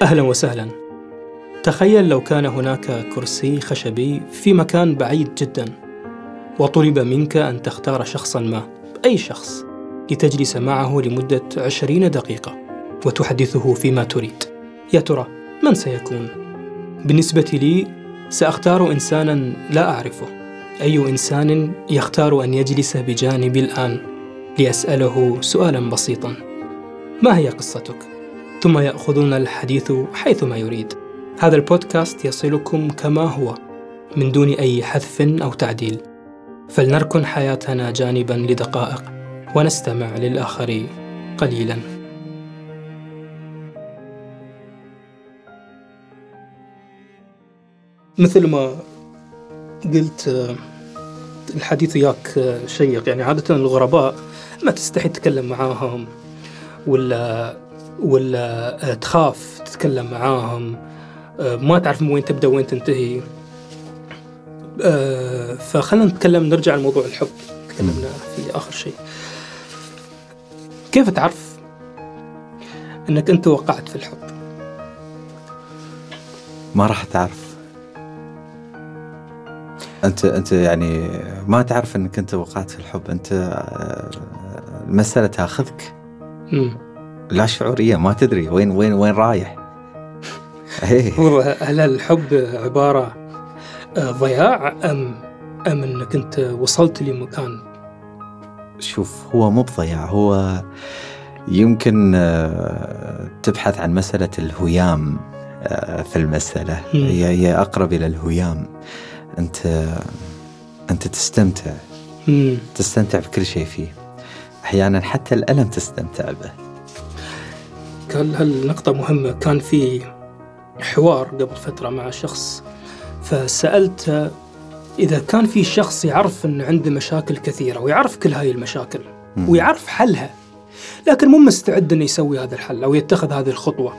أهلا وسهلا. تخيل لو كان هناك كرسي خشبي في مكان بعيد جدا، وطلب منك أن تختار شخصا ما، أي شخص، لتجلس معه لمدة 20 دقيقة وتحدثه فيما تريد. يا ترى من سيكون؟ بالنسبة لي سأختار إنسانا لا أعرفه. أي إنسان يختار أن يجلس بجانبي الآن لأسأله سؤالا بسيطا: ما هي قصتك؟ ثم يأخذون الحديث حيثما يريد. هذا البودكاست يصلكم كما هو من دون أي حذف أو تعديل، فلنركن حياتنا جانبا لدقائق ونستمع للآخر قليلا. مثل ما قلت، الحديث وياك شيق. يعني عادة الغرباء ما تستحي تتكلم معاهم ولا تخاف تتكلم معاهم، ما تعرف من وين تبدأ وين تنتهي. فخلنا نتكلم، نرجع لموضوع الحب تكلمنا في آخر شيء. كيف تعرف أنك أنت وقعت في الحب؟ ما راح تعرف. أنت يعني ما تعرف أنك أنت وقعت في الحب. أنت المسألة تأخذك لا شعورية، ما تدري وين رايح. هل الحب عبارة ضياع أم أنك أنت وصلت لمكان؟ شوف، هو مو بضياع، هو يمكن تبحث عن مسألة الهيام. في المسألة هي أقرب إلى الهيام. أنت تستمتع بكل شيء فيه، أحيانا حتى الألم تستمتع به. كان هالنقطة مهمة. كان في حوار قبل فترة مع شخص، فسألت إذا كان في شخص يعرف أنه عنده مشاكل كثيرة ويعرف كل هاي المشاكل ويعرف حلها، لكن مو مستعد أنه يسوي هذا الحل أو يتخذ هذه الخطوة،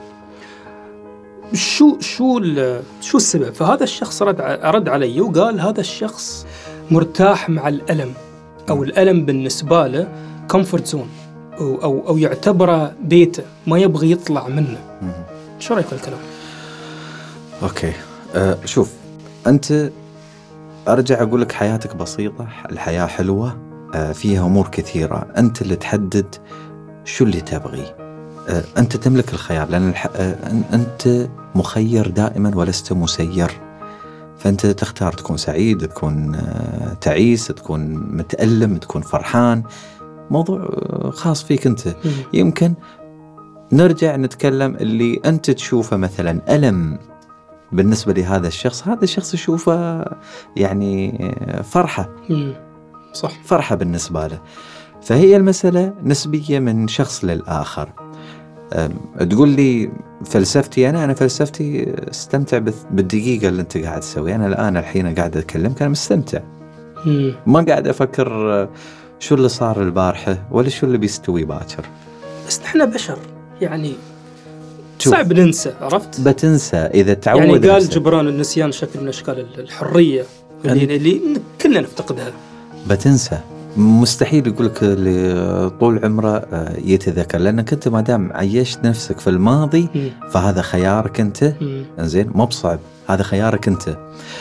شو السبب؟ فهذا الشخص رد علي وقال هذا الشخص مرتاح مع الألم، أو الألم بالنسبة له comfort zone، أو يعتبره بيته، ما يبغي يطلع منه. شو رأيك في الكلام؟ أوكي. شوف، أنت أرجع أقول لك حياتك بسيطة، الحياة حلوة، فيها أمور كثيرة، أنت اللي تحدد شو اللي تبغي. أنت تملك الخيار، لأن أنت مخير دائما ولست مسير. فأنت تختار تكون سعيد، تكون تعيس، تكون متألم، تكون فرحان. موضوع خاص فيك أنت. يمكن نرجع نتكلم اللي أنت تشوفه مثلا ألم بالنسبة لهذا الشخص، هذا الشخص يشوفه يعني فرحة. صح، فرحة بالنسبة له. فهي المسألة نسبية من شخص للآخر. تقول لي فلسفتي، أنا فلسفتي استمتع بالدقيقة اللي أنت قاعد تسوي. أنا الحين قاعد أتكلم كان مستمتع، ما قاعد أفكر شو اللي صار البارحة ولا شو اللي بيستوي باكر. بس نحن بشر، يعني صعب ننسى. عرفت؟ بتنسى إذا تعود. يعني قال جبران النسيان شكل من أشكال الحرية اللي كلنا نفتقدها. بتنسى، مستحيل يقولك اللي طول عمره يتذكر، لأنك أنت ما دام عيشت نفسك في الماضي فهذا خيارك أنت. إنزين، مو بصعب، هذا خيارك أنت.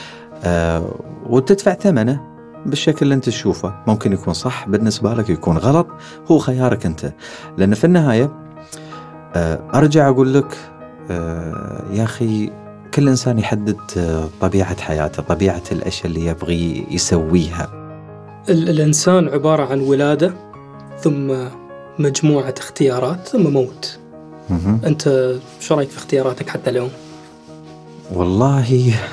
وتدفع ثمنه بالشكل اللي أنت تشوفه. ممكن يكون صح بالنسبة لك، يكون غلط، هو خيارك أنت. لأن في النهاية أرجع أقول لك يا أخي، كل إنسان يحدد طبيعة حياته، طبيعة الأشياء اللي يبغي يسويها. الإنسان عبارة عن ولادة، ثم مجموعة اختيارات، ثم موت. أنت شو رأيك في اختياراتك حتى اليوم؟ والله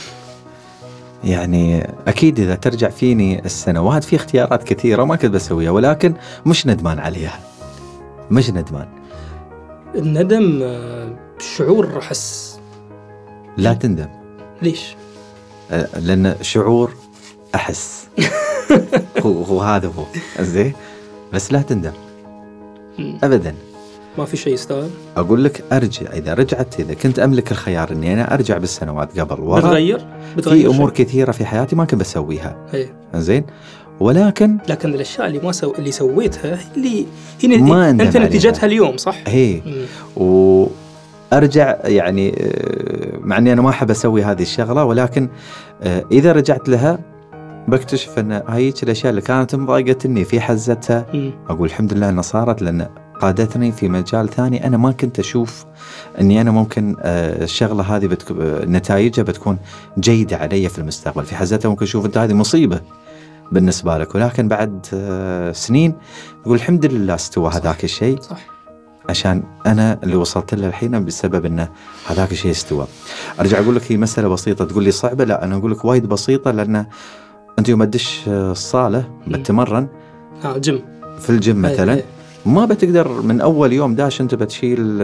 يعني أكيد إذا ترجع فيني السنوات في اختيارات كثيرة وما كنت بسويها، ولكن مش ندمان عليها، مش ندمان. الندم شعور أحس. لا تندم. ليش؟ لأن شعور أحس. هو هذا هو زين، بس لا تندم أبدا. ما في شيء يستاهل. أقول لك أرجع، إذا كنت أملك الخيار إني أنا أرجع بالسنوات قبل ورا، بتغير في أمور كثيرة في حياتي ما كنت بسويها. زين، ولكن الأشياء اللي سويتها اللي أنت نتيجتها اليوم، صح؟ هي أرجع يعني مع أني أنا ما أحب أسوي هذه الشغلة، ولكن إذا رجعت لها بكتشف أن هايك الأشياء اللي كانت مضايقتني في حزتها أقول الحمد لله أنها صارت، لأن قادتني في مجال ثاني أنا ما كنت أشوف أني أنا ممكن الشغلة هذه نتائجها بتكون جيدة علي في المستقبل. في حزتها ممكن أشوف أنت هذه مصيبة بالنسبة لك، ولكن بعد سنين يقول الحمد لله استوى هذاك الشيء، عشان أنا اللي وصلت له الحين بسبب أن هذاك الشيء استوى. أرجع أقول لك هي مسألة بسيطة، تقول لي صعبة، لا أنا أقول لك وايد بسيطة، لأن أنت يوم تدش الصالة بتمرن جيم في الجيم مثلا ما بتقدر من أول يوم داش أنت بتشيل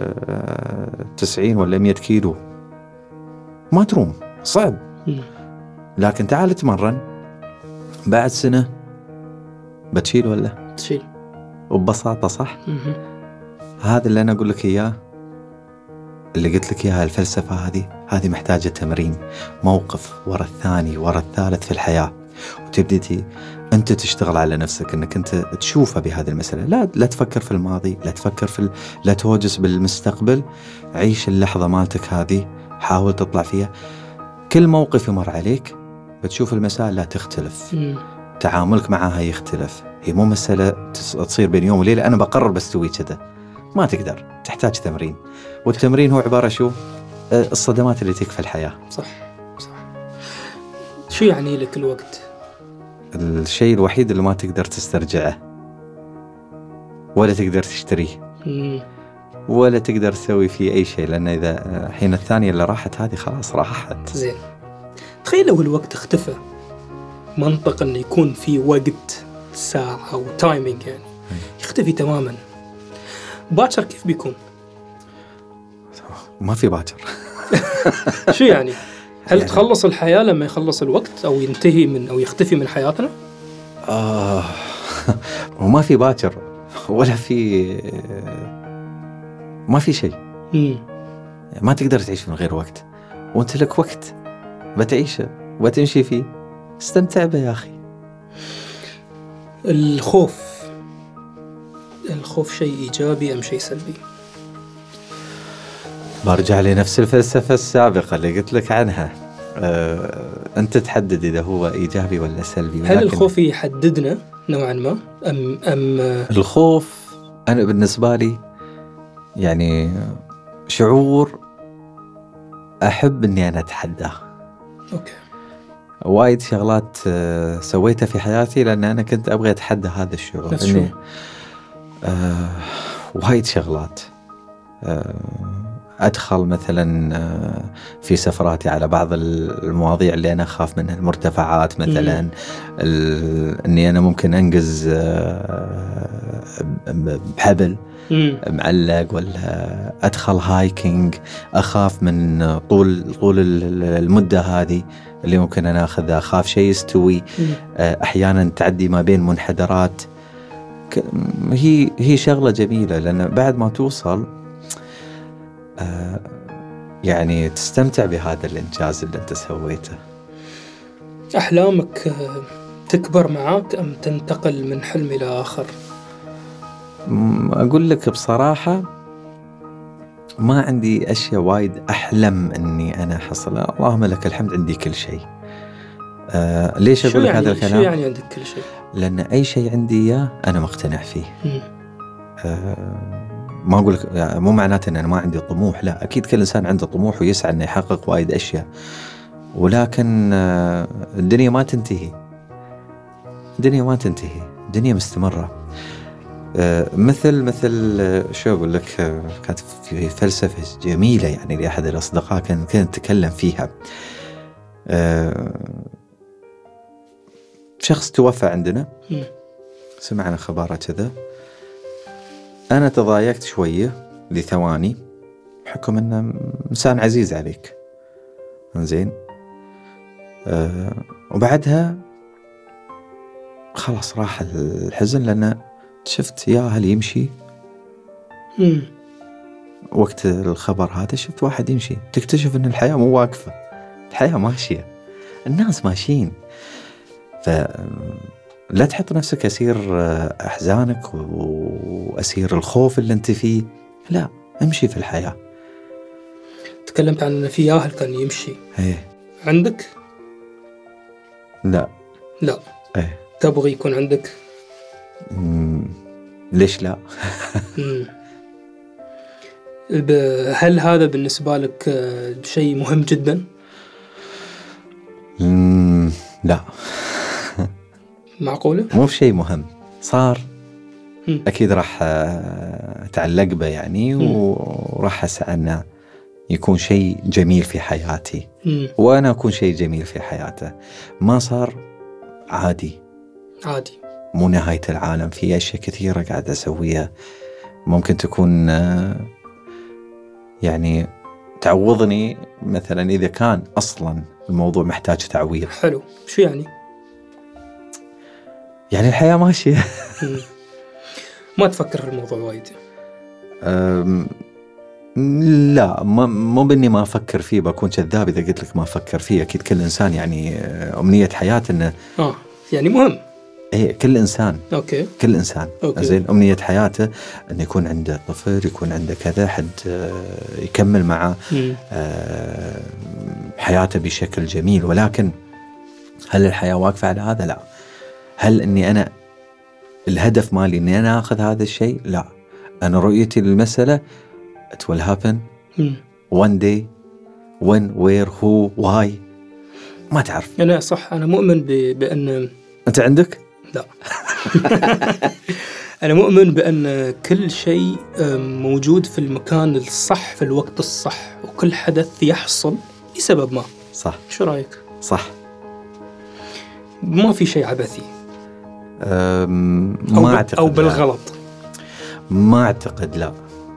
90 ولا 100 كيلو، ما تروم، صعب. لكن تعال تمرن بعد سنة بتشيل ولا تشيل وببساطة، صح؟ هذا اللي أنا أقول لك إياه، اللي قلت لك إياها الفلسفة هذه محتاجة تمرين، موقف ورا الثاني ورا الثالث في الحياة، وتبدي أنت تشتغل على نفسك أنك أنت تشوفها بهذه المسألة. لا تفكر في الماضي، لا تفكر لا توجس بالمستقبل، عيش اللحظة مالتك هذه، حاول تطلع فيها. كل موقف يمر عليك بتشوف المسائل لا تختلف، تعاملك معها يختلف. هي مو مسألة تصير بين يوم وليلة أنا بقرر بستوي كذا، ما تقدر، تحتاج تمرين. والتمرين هو عبارة شو؟ الصدمات اللي تكفي الحياة. صح. شو يعني لك الوقت؟ الشيء الوحيد اللي ما تقدر تسترجعه، ولا تقدر تشتريه، ولا تقدر تسوي فيه أي شيء، لأن إذا حين الثانية اللي راحت هذه خلاص راحت. زين، تخيل لو الوقت اختفى، منطق أن يكون في وقت ساعة أو تايمينج يعني يختفي تماما، باكر كيف بيكون؟ ما في باكر. شو يعني؟ هل تخلص الحياة لما يخلص الوقت أو ينتهي أو يختفي من حياتنا؟ وما في باكر ولا ما في شيء. ما تقدر تعيش من غير وقت، وانت لك وقت بتعيشه وبتمشي فيه، استمتع به يا أخي. الخوف شيء إيجابي أم شيء سلبي؟ برجع لنفس الفلسفة السابقة اللي قلت لك عنها. أنت تحدد إذا هو إيجابي ولا سلبي. هل الخوف يحددنا نوعا ما أم الخوف أنا بالنسبة لي يعني شعور أحب أني أنا أتحداه. أوكي. وايد شغلات سويتها في حياتي لأن أنا كنت أبغى أتحدى هذا الشعور. إني وايد شغلات أدخل مثلا في سفراتي على بعض المواضيع اللي أنا أخاف منها، المرتفعات مثلا، أني أنا ممكن أنقز بحبل معلق، ولا أدخل هايكينج، أخاف من طول المدة هذه اللي ممكن أنا أخذها، أخاف شيء يستوي، أحيانا تعدي ما بين منحدرات. هي شغلة جميلة، لأن بعد ما توصل يعني تستمتع بهذا الإنجاز اللي أنت سويته. أحلامك تكبر معك أم تنتقل من حلم إلى آخر؟ أقول لك بصراحة ما عندي أشياء وايد أحلم أني أنا حصل، اللهم لك الحمد عندي كل شيء. ليش أقول لك هذا الكلام؟ شو يعني عندك كل شيء؟ لأن أي شيء عندي إياه أنا مقتنع فيه. ما أقول لك مو معناته أن أنا ما عندي طموح، لا، أكيد كل إنسان عنده طموح ويسعى أنه يحقق وايد أشياء، ولكن الدنيا ما تنتهي، الدنيا مستمرة. مثل شو أقول لك، كانت في فلسفة جميلة يعني لأحد الأصدقاء كان يتكلم فيها. شخص توفى عندنا، سمعنا خبره كذا، أنا تضايقت شوية لثواني بحكم أنه إنسان عزيز عليك، زين. وبعدها خلاص راح الحزن، لأن شفت يا هل يمشي. وقت الخبر هذا شفت واحد يمشي، تكتشف أن الحياة مو واقفة، الحياة ماشية، الناس ماشيين. فلا تحط نفسك أسير أحزانك وأسير الخوف اللي أنت فيه، لا، امشي في الحياة، تكلمت عن أن في ياهل كان يمشي. إيه. عندك؟ لا. إيه. تبغي يكون عندك؟ ليش لا؟ هل هذا بالنسبة لك شيء مهم جدا؟ لا. معقولة؟ مو في شيء مهم صار. أكيد راح أتعلق به يعني، وراح أسعى أنه يكون شيء جميل في حياتي، وأنا أكون شيء جميل في حياته. ما صار عادي، مو نهاية العالم. في أشياء كثيرة قاعد أسويها ممكن تكون يعني تعوضني مثلا إذا كان أصلا الموضوع محتاج تعويض. حلو. شو يعني؟ يعني الحياة ماشية. ما تفكر في الموضوع وايد؟ لا، مو بإني ما أفكر فيه، بكون كذاب إذا قلت لك ما أفكر فيه. أكيد كل إنسان يعني أمنية حياته إنه يعني مهم. إيه، كل إنسان. أوكي. كل إنسان. زين، أمنية حياته إنه يكون عنده طفل، يكون عنده كذا حد يكمل معه حياته بشكل جميل. ولكن هل الحياة واقفة على هذا؟ لا. هل إني أنا الهدف مالي إني أنا أخذ هذا الشيء؟ لا. أنا رؤيتي للمسألة it will happen one day, when, where, who, why، ما تعرف. أنا صح، أنا مؤمن بأن أنت عندك؟ لا. أنا مؤمن بأن كل شيء موجود في المكان الصح في الوقت الصح، وكل حدث يحصل لسبب ما. صح. شو رأيك؟ صح. ما في شيء عبثي. ما أعتقد. أو بالغلط. ما أعتقد. لا.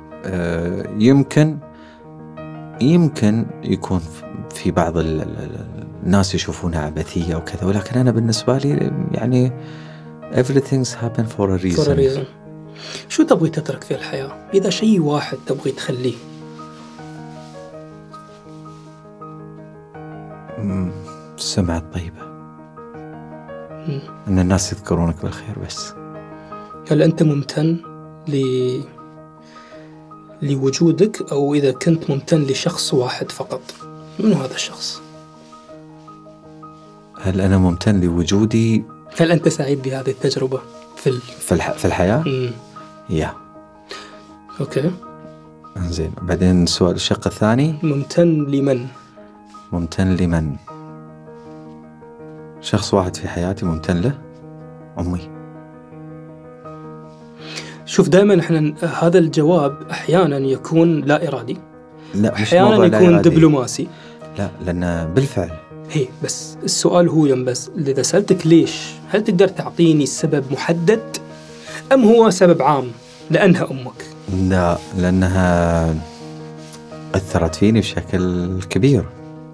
يمكن يكون في بعض الناس يشوفونها عبثية وكذا، ولكن أنا بالنسبة لي يعني everything's happen for a reason. شو تبغي تترك في الحياة؟ إذا شيء واحد تبغي تخليه. السمعة الطيبة، أن الناس يذكرونك بالخير بس. هل أنت ممتن لوجودك، أو إذا كنت ممتن لشخص واحد فقط، من هذا الشخص؟ هل أنا ممتن لوجودي؟ هل أنت سعيد بهذه التجربة في الحياة؟ يا. أوكي. زين، بعدين سؤال الشق الثاني، ممتن لمن؟ ممتن لمن؟ شخص واحد في حياتي ممتن له، أمي. شوف، دائما احنا هذا الجواب احيانا يكون لا ارادي، لا، احيانا يكون دبلوماسي. لا، لأنه بالفعل هي بس السؤال هو بس اذا سألتك ليش، هل تقدر تعطيني سبب محدد ام هو سبب عام لانها امك؟ لا، لانها اثرت فيني بشكل كبير.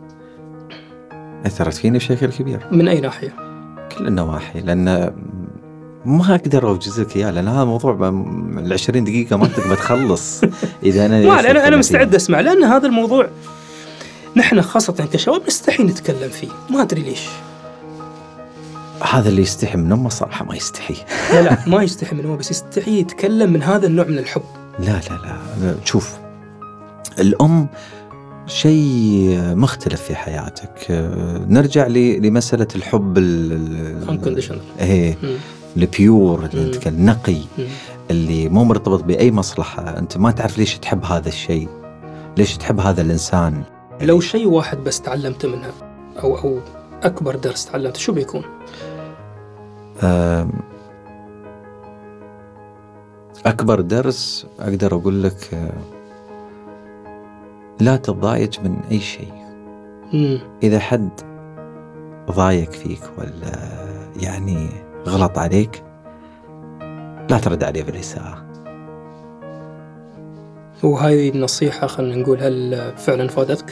من اي ناحيه؟ كل النواحي. لان ما أقدر أوجز لك إياه، لأن هذا موضوع 20 دقيقة ما تقدر تخلص. إذا أنا مستعد أسمع، لأن هذا الموضوع نحن خاصة كشباب نستحي نتكلم فيه، ما أدري ليش. هذا اللي يستحي من أمه صراحة ما يستحي. لا ما يستحي من أمه، بس يستحي يتكلم من هذا النوع من الحب. لا، شوف، الأم شيء مختلف في حياتك. نرجع لمسألة الحب unconditional. البيور، النقي، اللي مو مرتبط بأي مصلحة. أنت ما تعرف ليش تحب هذا الشيء، ليش تحب هذا الإنسان. لو شيء واحد بس تعلمت منها، أو أكبر درس تعلمته، شو بيكون؟ أكبر درس أقدر أقول لك لا تضايج من أي شيء. إذا حد ضايق فيك ولا يعني غلط عليك، لا ترد عليه بالإساءة. وهذه النصيحة خلنا نقول، هل فعلا فادتك؟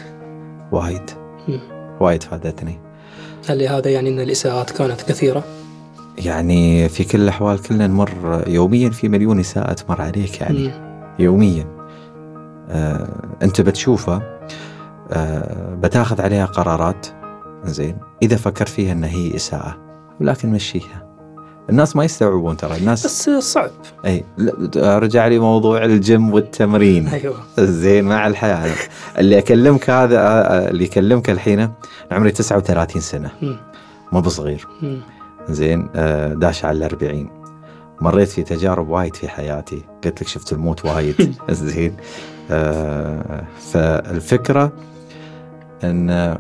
وايد فادتني. هل هذا يعني أن الإساءات كانت كثيرة؟ يعني في كل الأحوال كلنا نمر يوميا في مليون إساءة تمر عليك يعني. يوميا أنت بتشوفه، بتاخذ عليها قرارات. زين، إذا فكر فيها أن هي إساءة، ولكن مشيها. الناس ما يستوعبون ترى الناس، بس صعب. اي رجع لي موضوع الجيم والتمرين. ايوه زين مع الحياه. اللي اكلمك هذا اللي يكلمك الحين عمري 39 سنه، مو بصغير. زين داش على 40. مريت في تجارب وايد في حياتي، قلت لك شفت الموت وايد. زين فالفكره ان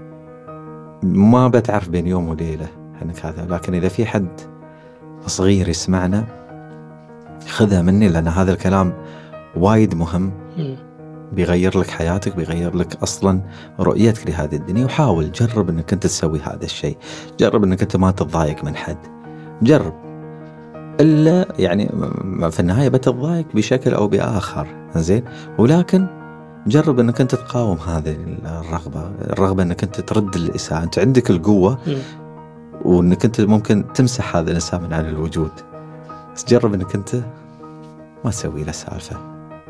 ما بتعرف بين يوم وليله انك هذا، لكن اذا في حد صغير يسمعنا خذها مني، لان هذا الكلام وايد مهم، بيغير لك حياتك، بيغير لك اصلا رؤيتك لهذه الدنيا. وحاول جرب انك انت تسوي هذا الشيء، جرب انك انت ما تتضايق من حد، جرب الا يعني في النهايه بتتضايق بشكل او باخر. زين ولكن جرب انك انت تقاوم هذه الرغبه انك انت ترد الاساءه. انت عندك القوه وانك انت ممكن تمسح هذا الانسان من على الوجود، بس جرب انك انت ما تسوي له سالفه،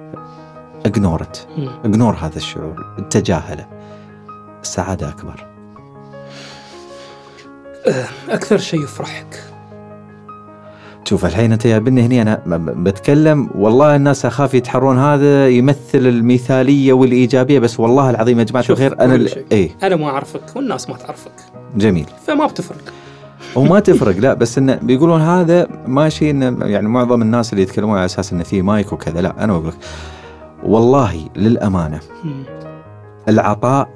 اجنور هذا الشعور، تجاهله، السعاده اكبر. اكثر شيء يفرحك؟ شوف الحين انت يا بني هني انا بتكلم، والله الناس اخاف يتحرون هذا يمثل المثاليه والايجابيه، بس والله العظيم يا جماعه الخير انا ما اعرفك والناس ما تعرفك. جميل. فما بتفرق وما تفرق. لا بس انه بيقولون هذا ماشي، انه يعني معظم الناس اللي يتكلمون على اساس انه في مايك وكذا. لا انا بقول لك والله للامانه العطاء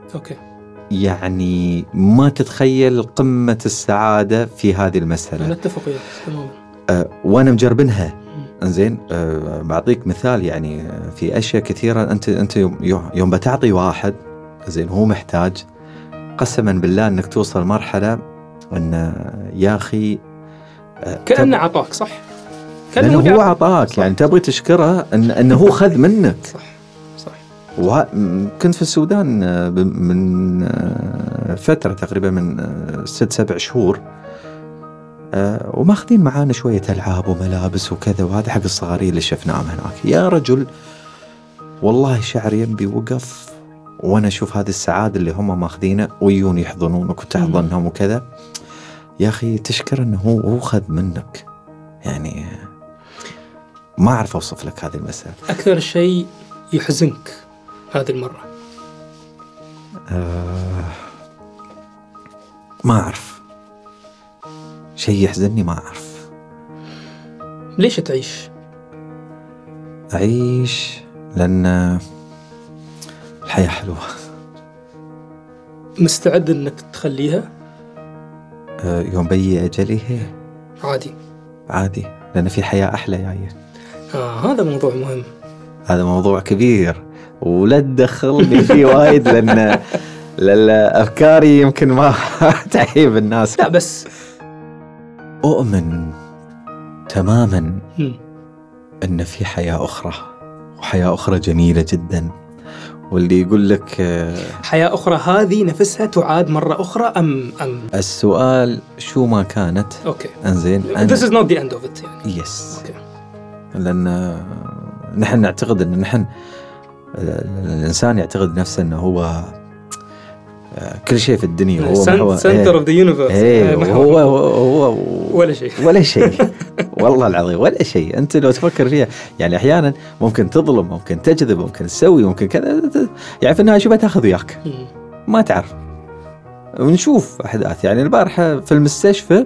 يعني ما تتخيل قمه السعاده في هذه المساله. نتفق وياك تماما. وانا مجربنها. زين بعطيك مثال، يعني في اشياء كثيره انت يوم بتعطي واحد زين هو محتاج، قسما بالله انك توصل مرحله ان يا اخي كأنه عطاك، صح؟ كأنه هو عطاك، يعني تبغي تشكره انه هو خذ منك. صح. كنت في السودان من فتره تقريبا من 6-7 شهور، وماخذين معانا شويه العاب وملابس وكذا، وهذا حق الصغارين اللي شفناهم هناك. يا رجل والله شعر ينبي وقف وانا اشوف هذه السعاده اللي هم ماخذينه ويون يحضنون، وكنت احضنهم وكذا. يا اخي تشكر انه هو خذ منك، يعني ما اعرف اوصف لك هذه المسألة. اكثر شيء يحزنك هذه المره؟ ما اعرف شيء يحزنني، ما اعرف. ليش تعيش؟ اعيش لان الحياة حلوة. مستعد انك تخليها؟ يوم بيجي أجلي عادي، لأن في حياة أحلى جاية. هذا موضوع مهم، هذا موضوع كبير ولا تدخلني فيه وايد، لأن أفكاري يمكن ما تعيب الناس. لا بس أؤمن تماما أن في حياة أخرى، وحياة أخرى جميلة جدا. واللي يقول لك حياة أخرى هذه نفسها تعاد مرة أخرى أم السؤال شو ما كانت. أنزين This is not the end of it يعني. Yes. لأن نحن نعتقد أن نحن الإنسان يعتقد نفسه أنه هو كل شيء في الدنيا، هو center of the universe. هو ولا شيء والله العظيم ولا شيء. أنت لو تفكر فيها يعني أحيانا ممكن تظلم، ممكن تكذب، ممكن تسوي، ممكن كذا، يعني في النهاية شو بتاخذ وياك ما تعرف. ونشوف أحداث يعني البارحة في المستشفى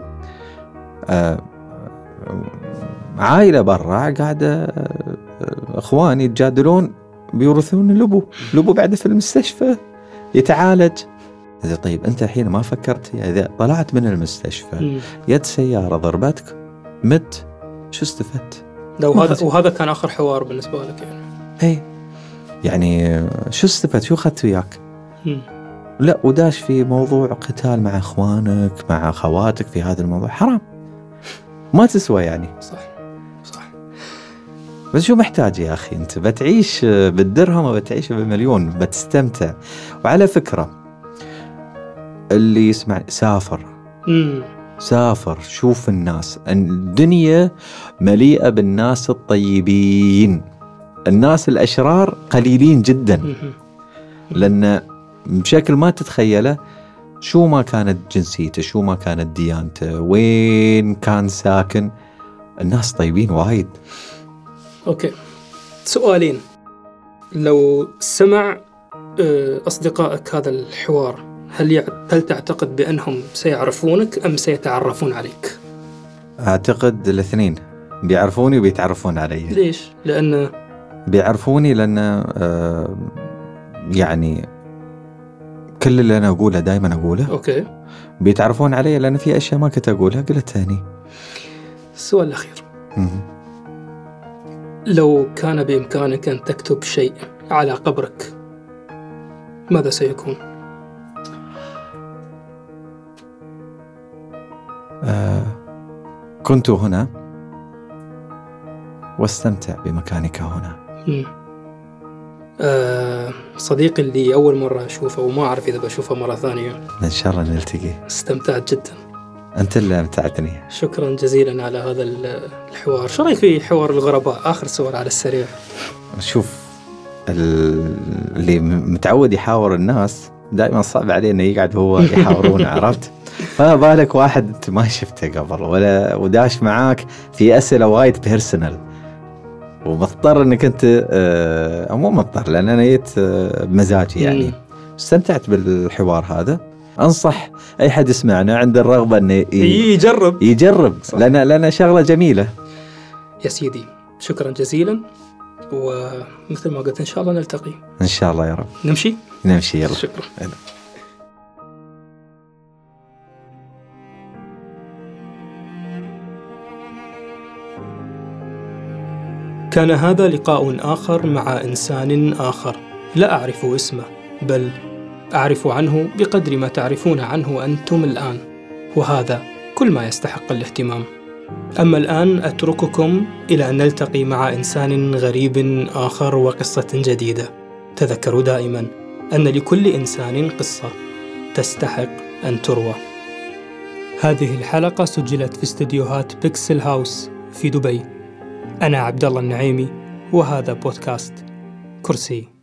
عائلة برا قاعدة أخواني يتجادلون بيورثون الأبو بعد في المستشفى يتعالج. طيب أنت الحين ما فكرت إذا طلعت من المستشفى يد سيارة ضربتك مت شو استفدت؟ وهذا كان آخر حوار بالنسبة لك يعني. يعني شو استفدت؟ شو أخذت وياك؟ لا وداش في موضوع قتال مع أخوانك مع أخواتك في هذا الموضوع، حرام ما تسوى يعني. صح. بس شو محتاج يا أخي؟ أنت بتعيش بالدرهم وبتعيش بالمليون، بتستمتع. وعلى فكرة اللي يسمع سافر شوف الناس، الدنيا مليئة بالناس الطيبين، الناس الأشرار قليلين جدا، لأن بشكل ما تتخيله شو ما كانت جنسيته، شو ما كانت ديانته، وين كان ساكن، الناس طيبين وايد. أوكي، سؤالين. لو سمع أصدقائك هذا الحوار، هل تعتقد بأنهم سيعرفونك أم سيتعرفون عليك؟ أعتقد الاثنين، بيعرفوني وبيتعرفون علي. ليش؟ لأن بيعرفوني لأن يعني كل اللي أنا أقوله دايما أقوله. أوكي. بيتعرفون علي لأن في أشياء ما كنت أقولها قلتها هني. السؤال الأخير، لو كان بإمكانك أن تكتب شيء على قبرك، ماذا سيكون؟ كنت هنا واستمتع بمكانك هنا. صديقي اللي أول مرة أشوفه وما أعرف إذا بشوفه مرة ثانية، إن شاء الله نلتقي. استمتعت جدا. أنت اللي أمتعتني. شكرا جزيلا على هذا الحوار. شو رأيك في حوار الغرباء؟ آخر سؤال على السريع. شوف، اللي متعود يحاور الناس دائما صعب عليه إنه يقعد هو يحاورونه. عرفت؟ فبالك واحد أنت ما شفته قبل ولا وداش معاك في أسئلة وايد بيرسونال، ومضطر إنك أنت مو مضطر لأن أنا جيت بمزاجي يعني. استمتعت بالحوار هذا. أنصح أي حد يسمعنا عنده الرغبة إنه يجرب لأن شغلة جميلة. يا سيدي شكرا جزيلا، ومثل ما قلت إن شاء الله نلتقي. إن شاء الله يا رب. نمشي يلا. شكرا. كان هذا لقاء آخر مع إنسان آخر لا أعرف اسمه، بل أعرف عنه بقدر ما تعرفون عنه أنتم الآن، وهذا كل ما يستحق الاهتمام. أما الآن أترككم إلى أن نلتقي مع إنسان غريب آخر وقصة جديدة. تذكروا دائما أن لكل إنسان قصة تستحق أن تروى. هذه الحلقة سجلت في استديوهات بيكسل هاوس في دبي. أنا عبد الله النعيمي، وهذا بودكاست كرسي.